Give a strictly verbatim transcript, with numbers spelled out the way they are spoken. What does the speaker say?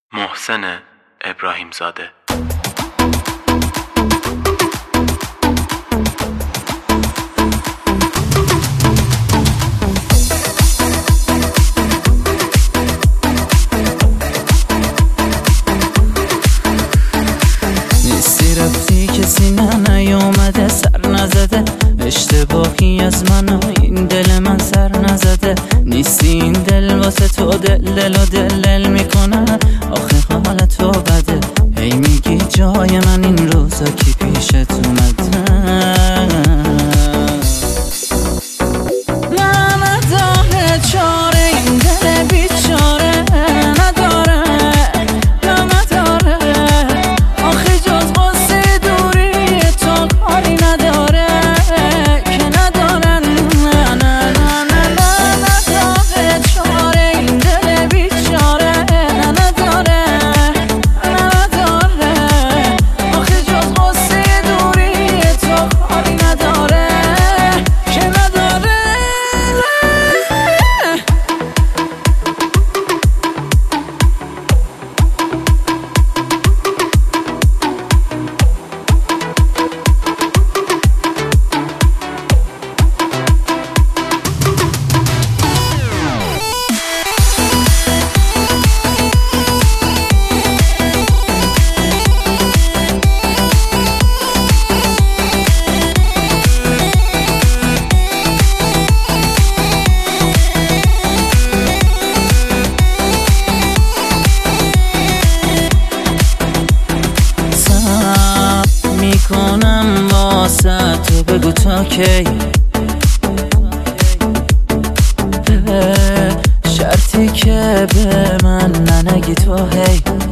محسن ابراهیم زاده. نیستی رفتی کسی نه نیومده سر نزده، اشتباهی از من و این دل من سر نزده. نیستی این دل واسه تو دل دل و دل دل میکنه، آخه حال تو بده. هی میگی جای من این روزا کی پیشت اومده. نه نداره چاره این دل بیچاره، نداره نه نداره، آخه جز قصه دوری تو کاری نداره که نداره. نه نه نه نه نه نداره چاره این دل بیچاره، نداره نه نداره، آخه جز قصه دوری تو کاری نداره که نداره. میکنم واسه تو بگو تا کی، شرطی که به من ننگی تو هی.